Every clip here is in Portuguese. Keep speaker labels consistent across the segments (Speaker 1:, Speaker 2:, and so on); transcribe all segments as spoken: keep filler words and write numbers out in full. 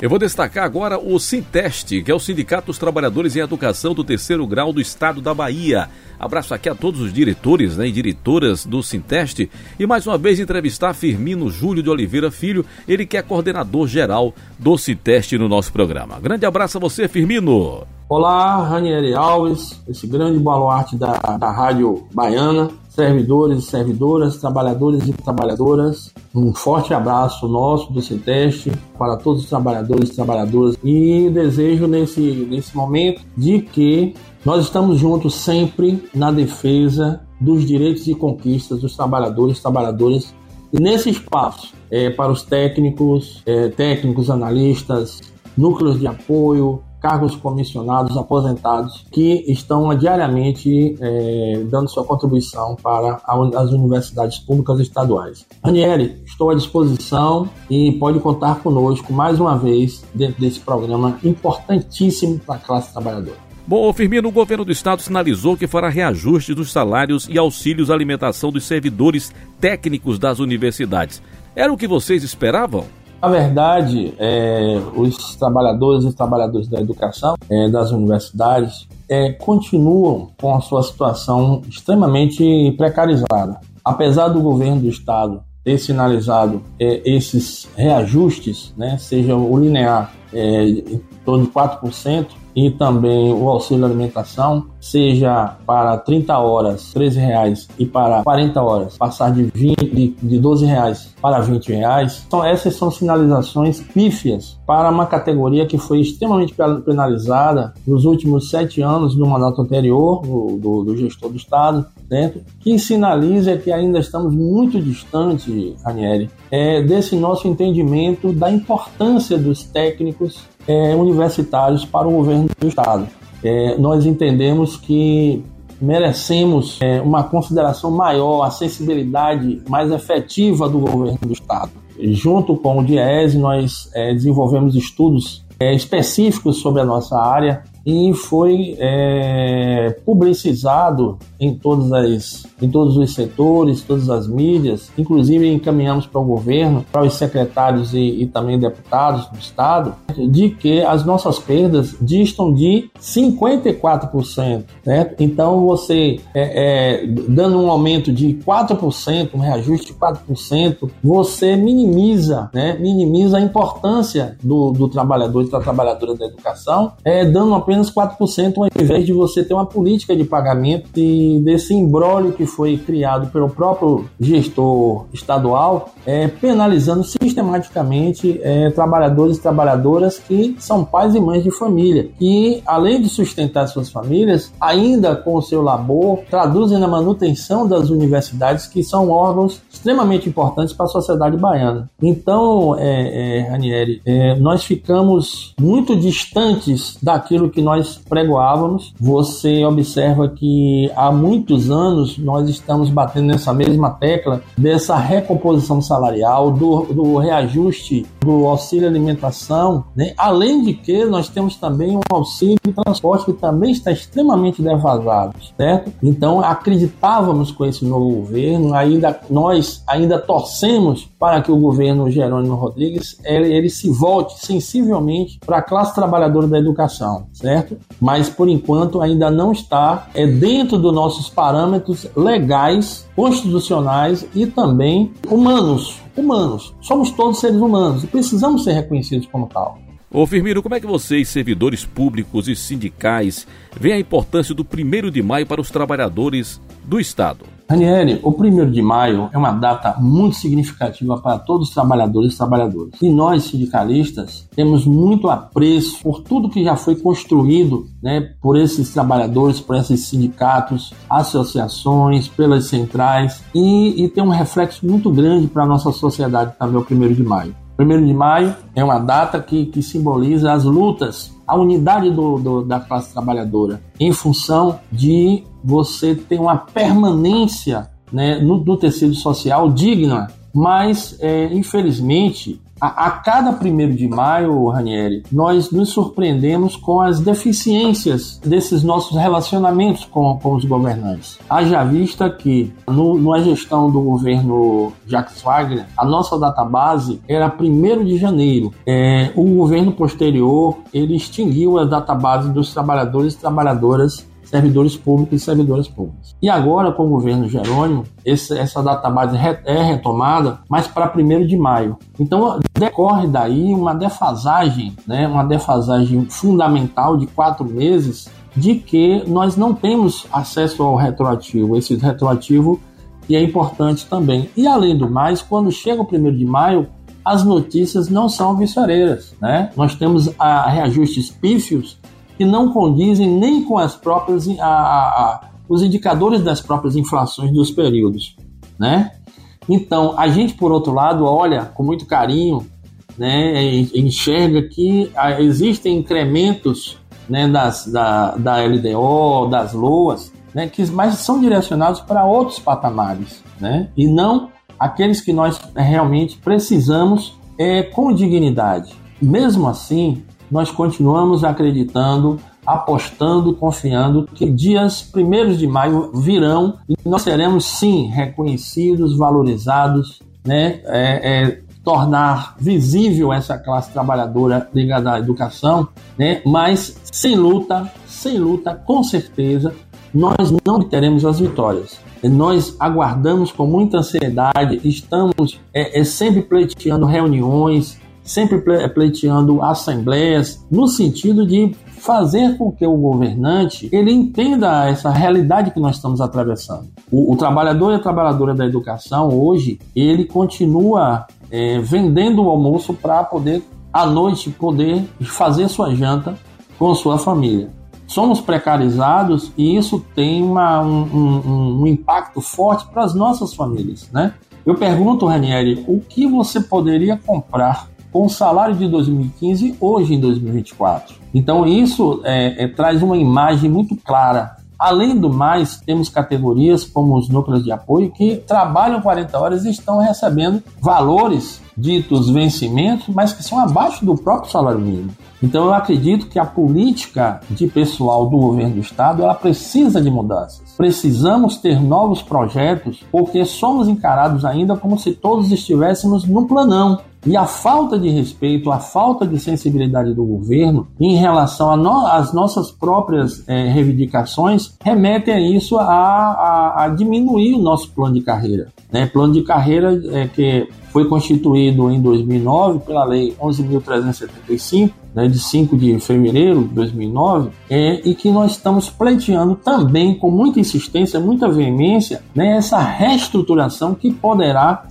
Speaker 1: Eu vou destacar agora o Sinteste, que é o Sindicato dos Trabalhadores em Educação do Terceiro Grau do Estado da Bahia. Abraço aqui a todos os diretores, né, e diretoras do Sinteste. E mais uma vez entrevistar Firmino Júlio de Oliveira Filho, ele que é coordenador geral do Sinteste no nosso programa. Grande abraço a você, Firmino.
Speaker 2: Olá, Ranieri Alves, esse grande baluarte da, da Rádio Baiana, servidores e servidoras, trabalhadores e trabalhadoras. Um forte abraço nosso do Sinteste para todos os trabalhadores e trabalhadoras. E desejo nesse, nesse momento de que nós estamos juntos sempre na defesa dos direitos e conquistas dos trabalhadores e trabalhadoras. E nesse espaço, é, para os técnicos, é, técnicos, analistas, núcleos de apoio, cargos comissionados, aposentados, que estão diariamente é, dando sua contribuição para as universidades públicas e estaduais. Ranieri, estou à disposição e pode contar conosco mais uma vez dentro desse programa importantíssimo para a classe trabalhadora.
Speaker 1: Bom, Firmino, o governo do estado sinalizou que fará reajuste dos salários e auxílios à alimentação dos servidores técnicos das universidades. Era o que vocês esperavam?
Speaker 2: Na verdade, é, os trabalhadores e trabalhadoras da educação, é, das universidades, é, continuam com a sua situação extremamente precarizada. Apesar do governo do estado ter sinalizado é, esses reajustes, né, seja o linear é, em torno de quatro por cento, e também o auxílio alimentação, seja para trinta horas, treze reais, e para quarenta horas, passar de, vinte, de, de doze reais para vinte reais. Então, essas são sinalizações pífias para uma categoria que foi extremamente penalizada nos últimos sete anos do mandato anterior, do, do, do gestor do Estado, dentro, que sinaliza que ainda estamos muito distantes, Ranieri, é, desse nosso entendimento da importância dos técnicos É, universitários para o governo do Estado. É, nós entendemos que merecemos é, uma consideração maior, a sensibilidade mais efetiva do governo do Estado. Junto com o DIEESE, nós é, desenvolvemos estudos é, específicos sobre a nossa área e foi é, publicizado em, todas as, em todos os setores, todas as mídias, inclusive encaminhamos para o governo, para os secretários e, e também deputados do Estado, de que as nossas perdas distam de cinquenta e quatro por cento. Né? Então, você, é, é, dando um aumento de quatro por cento, um reajuste de quatro por cento, você minimiza, né? minimiza a importância do, do trabalhador e da trabalhadora da educação, é, dando apenas quatro por cento, ao invés de você ter uma política de pagamento e desse imbróglio que foi criado pelo próprio gestor estadual, é, penalizando sistematicamente é, trabalhadores e trabalhadoras que são pais e mães de família, que além de sustentar suas famílias, ainda com o seu labor, traduzem na manutenção das universidades, que são órgãos extremamente importantes para a sociedade baiana. Então, é, é, Ranieri, é, nós ficamos muito distantes daquilo que nós pregoávamos. Você observa que há muitos anos nós estamos batendo nessa mesma tecla dessa recomposição salarial, do, do reajuste do auxílio alimentação, né? Além de que nós temos também um auxílio de transporte que também está extremamente defasado, certo? Então acreditávamos com esse novo governo, ainda, nós ainda torcemos para que o governo Jerônimo Rodrigues ele, ele se volte sensivelmente para a classe trabalhadora da educação, certo? Mas por enquanto ainda não está é, dentro dos nossos parâmetros legais, constitucionais e também humanos. Humanos. Somos todos seres humanos e precisamos ser reconhecidos como tal.
Speaker 1: Ô Firmino, como é que vocês, servidores públicos e sindicais, veem a importância do primeiro de maio para os trabalhadores do Estado?
Speaker 2: Ranieri, o primeiro de maio é uma data muito significativa para todos os trabalhadores e trabalhadoras. E nós, sindicalistas, temos muito apreço por tudo que já foi construído, né, por esses trabalhadores, por esses sindicatos, associações, pelas centrais, e, e tem um reflexo muito grande para a nossa sociedade também o primeiro de maio. primeiro de maio é uma data que, que simboliza as lutas, a unidade do, do, da classe trabalhadora, em função de você ter uma permanência, né, no, do tecido social digna, mas, é, infelizmente, A, a cada primeiro de maio, Ranieri, nós nos surpreendemos com as deficiências desses nossos relacionamentos com, com os governantes. Haja vista que, no, na gestão do governo Jacques Wagner, a nossa database era primeiro de janeiro. É, o governo posterior, ele extinguiu a database dos trabalhadores e trabalhadoras, servidores públicos e servidoras públicas. E agora, com o governo Jerônimo, esse, essa database é retomada, mas para primeiro de maio. Então, decorre daí uma defasagem, né, uma defasagem fundamental de quatro meses, de que nós não temos acesso ao retroativo, esse retroativo que é importante também. E, além do mais, quando chega o primeiro de maio, as notícias não são alvissareiras, né? Nós temos a, reajustes pífios que não condizem nem com as próprias, a, a, a, os indicadores das próprias inflações dos períodos, né? Então, a gente, por outro lado, olha com muito carinho, né, enxerga que existem incrementos, né, das, da, da L D O, das L O As, né, que mais são direcionados para outros patamares, né, e não aqueles que nós realmente precisamos é, com dignidade. Mesmo assim, nós continuamos acreditando, apostando, confiando que dias primeiros de maio virão e nós seremos, sim, reconhecidos, valorizados, né? É, é, tornar visível essa classe trabalhadora ligada à educação, né? Mas sem luta, sem luta, com certeza, nós não teremos as vitórias. Nós aguardamos com muita ansiedade, estamos é, é, sempre pleiteando reuniões, sempre pleiteando assembleias, no sentido de fazer com que o governante ele entenda essa realidade que nós estamos atravessando. O, o trabalhador e a trabalhadora da educação hoje, ele continua é, vendendo o almoço para poder, à noite, poder fazer sua janta com sua família. Somos precarizados e isso tem uma, um, um, um impacto forte para as nossas famílias, né? Eu pergunto, Ranieri, o que você poderia comprar com o salário de dois mil e quinze hoje em dois mil e vinte e quatro? Então isso é, é, traz uma imagem muito clara. Além do mais, temos categorias como os núcleos de apoio que trabalham quarenta horas e estão recebendo valores ditos vencimentos, mas que são abaixo do próprio salário mínimo. Então eu acredito que a política de pessoal do governo do estado ela precisa de mudanças. Precisamos ter novos projetos porque somos encarados ainda como se todos estivéssemos no planão. E a falta de respeito, a falta de sensibilidade do governo em relação às no, nossas próprias é, reivindicações remete a isso a, a, a diminuir o nosso plano de carreira. Né? Plano de carreira é, que foi constituído em dois mil e nove pela Lei onze mil trezentos e setenta e cinco, né, de cinco de fevereiro de dois mil e nove, é, e que nós estamos pleiteando também com muita insistência, muita veemência, né, essa reestruturação que poderá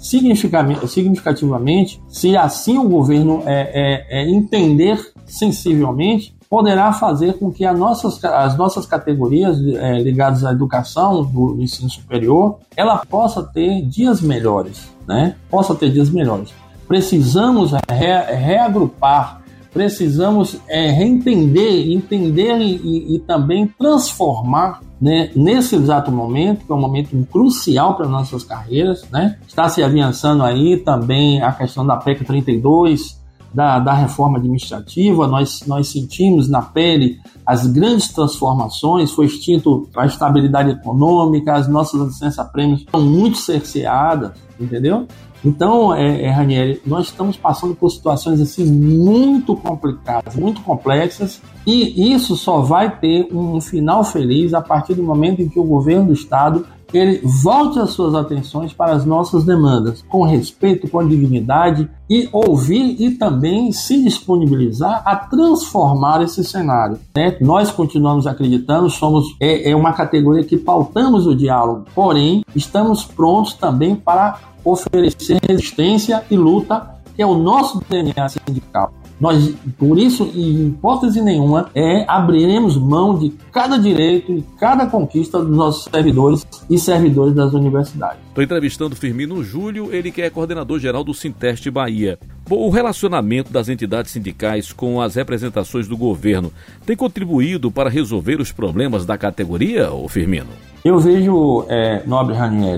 Speaker 2: significativamente, se assim o governo é, é, é entender sensivelmente, poderá fazer com que as nossas, as nossas categorias é, ligadas à educação, do ensino superior, ela possa ter dias melhores, né? Possa ter dias melhores. Precisamos re, reagrupar, precisamos é, reentender, entender e, e, e também transformar, né, nesse exato momento, que é um momento crucial para nossas carreiras, né? Está se avançando aí também a questão da P E C trinta e dois, Da, da reforma administrativa, nós, nós sentimos na pele as grandes transformações, foi extinto a estabilidade econômica, as nossas licença-prêmios estão muito cerceadas, entendeu? Então, é, é, Ranieri, nós estamos passando por situações assim muito complicadas, muito complexas, e isso só vai ter um final feliz a partir do momento em que o governo do estado ele volte as suas atenções para as nossas demandas, com respeito, com dignidade, e ouvir e também se disponibilizar a transformar esse cenário. Né? Nós continuamos acreditando, somos é, é uma categoria que pautamos o diálogo, porém, estamos prontos também para oferecer resistência e luta, que é o nosso D N A sindical. Nós, por isso, em hipótese nenhuma, é, abriremos mão de cada direito e cada conquista dos nossos servidores e servidores das universidades.
Speaker 1: Estou entrevistando Firmino Júlio, ele que é coordenador geral do Sinteste Bahia. Bom, o relacionamento das entidades sindicais com as representações do governo tem contribuído para resolver os problemas da categoria, ô Firmino?
Speaker 2: Eu vejo, é, nobre Ranieri,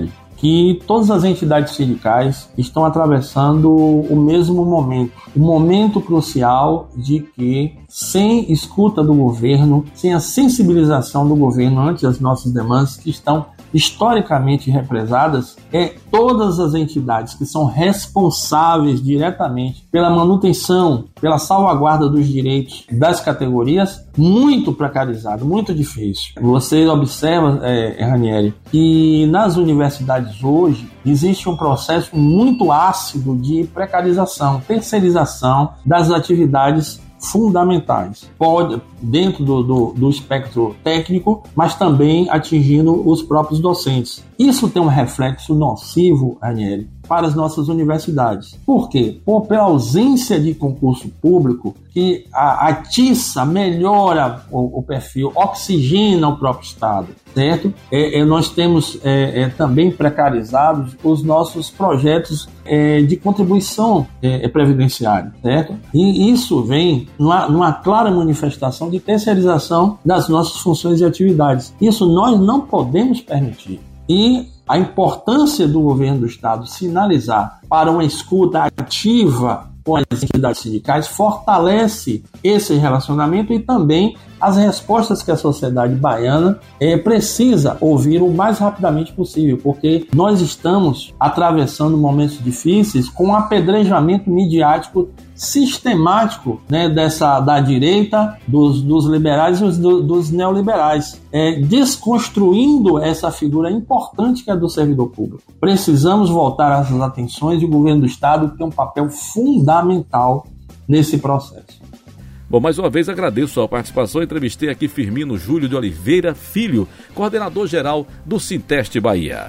Speaker 2: que todas as entidades sindicais estão atravessando o mesmo momento, o momento crucial de que, sem escuta do governo, sem a sensibilização do governo ante as nossas demandas que estão historicamente represadas, é todas as entidades que são responsáveis diretamente pela manutenção, pela salvaguarda dos direitos das categorias, muito precarizado, muito difícil. Você observa, é, Ranieri, que nas universidades hoje existe um processo muito ácido de precarização, terceirização das atividades fundamentais, pode, dentro do, do, do espectro técnico, mas também atingindo os próprios docentes. Isso tem um reflexo nocivo, Ranieri, para as nossas universidades. Por quê? Por, pela ausência de concurso público, que a, atiça, melhora o, o perfil, oxigena o próprio Estado, certo? É, é, nós temos é, é, também precarizados os nossos projetos é, de contribuição é, previdenciária, certo? E isso vem numa, numa clara manifestação de terceirização das nossas funções e atividades. Isso nós não podemos permitir. E a importância do governo do Estado sinalizar para uma escuta ativa com as entidades sindicais fortalece esse relacionamento e também as respostas que a sociedade baiana é, precisa ouvir o mais rapidamente possível, porque nós estamos atravessando momentos difíceis com um apedrejamento midiático sistemático, né, dessa, da direita, dos, dos liberais e do, dos neoliberais, é, desconstruindo essa figura importante que é do servidor público. Precisamos voltar essas atenções e o governo do Estado tem um papel fundamental nesse processo.
Speaker 1: Bom, mais uma vez agradeço a participação. Entrevistei aqui Firmino Júlio de Oliveira Filho, coordenador-geral do Sinteste Bahia.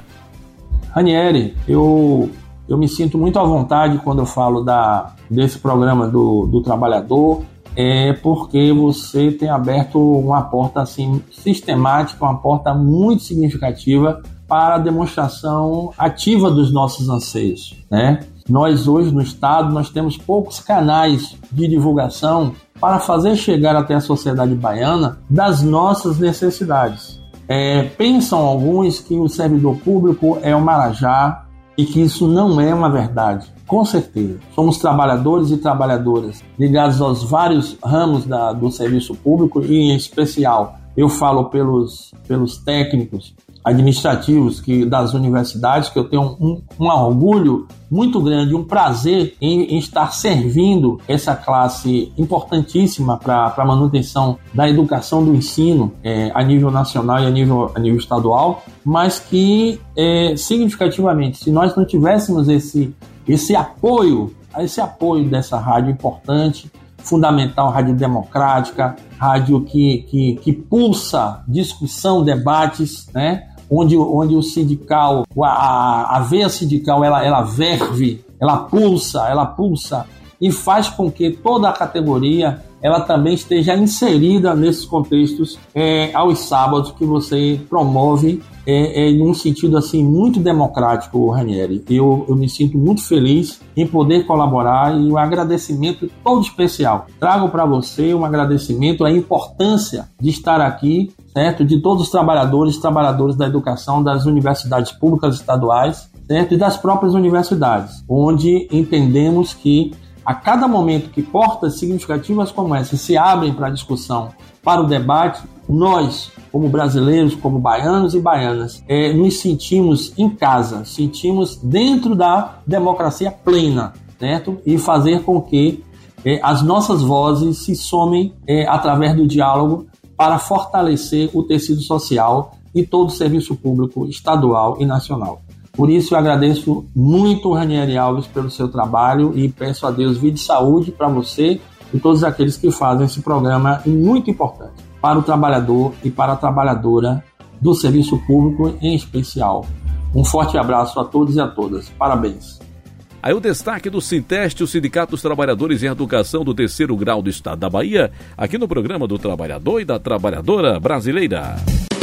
Speaker 2: Ranieri, eu, eu me sinto muito à vontade quando eu falo da, desse programa do, do trabalhador, é porque você tem aberto uma porta assim, sistemática, uma porta muito significativa para a demonstração ativa dos nossos anseios, né? Nós hoje no Estado nós temos poucos canais de divulgação para fazer chegar até a sociedade baiana das nossas necessidades. É, pensam alguns que o servidor público é o Marajá e que isso não é uma verdade. Com certeza. Somos trabalhadores e trabalhadoras ligados aos vários ramos da, do serviço público e, em especial, eu falo pelos, pelos técnicos administrativos que, das universidades, que eu tenho um, um orgulho muito grande, um prazer em, em estar servindo essa classe importantíssima para a manutenção da educação do ensino é, a nível nacional e a nível, a nível estadual, mas que, é, significativamente, se nós não tivéssemos esse, esse apoio, esse apoio dessa rádio importante, fundamental, rádio democrática, rádio que, que, que pulsa discussão, debates, né? Onde, onde o sindical, a, a veia sindical, ela, ela verve, ela pulsa, ela pulsa e faz com que toda a categoria ela também esteja inserida nesses contextos é, aos sábados que você promove é, é, em um sentido assim muito democrático, Ranieri. Eu, eu me sinto muito feliz em poder colaborar e um agradecimento todo especial. Trago para você um agradecimento à importância de estar aqui, certo? De todos os trabalhadores e trabalhadoras da educação das universidades públicas estaduais, certo? E das próprias universidades, onde entendemos que a cada momento que portas significativas como essa se abrem para a discussão, para o debate, nós, como brasileiros, como baianos e baianas, é, nos sentimos em casa, sentimos dentro da democracia plena, certo? E fazer com que é, as nossas vozes se somem é, através do diálogo para fortalecer o tecido social e todo o serviço público estadual e nacional. Por isso eu agradeço muito, Ranieri Alves, pelo seu trabalho e peço a Deus vida e saúde para você e todos aqueles que fazem esse programa muito importante para o trabalhador e para a trabalhadora do serviço público em especial. Um forte abraço a todos e a todas. Parabéns.
Speaker 1: Aí o destaque do Sinteste, o Sindicato dos Trabalhadores em Educação do Terceiro Grau do Estado da Bahia, aqui no programa do Trabalhador e da Trabalhadora Brasileira.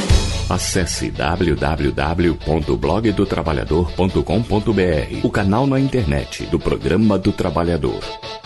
Speaker 3: Acesse w w w ponto blog do trabalhador ponto com ponto b r, o canal na internet do Programa do Trabalhador.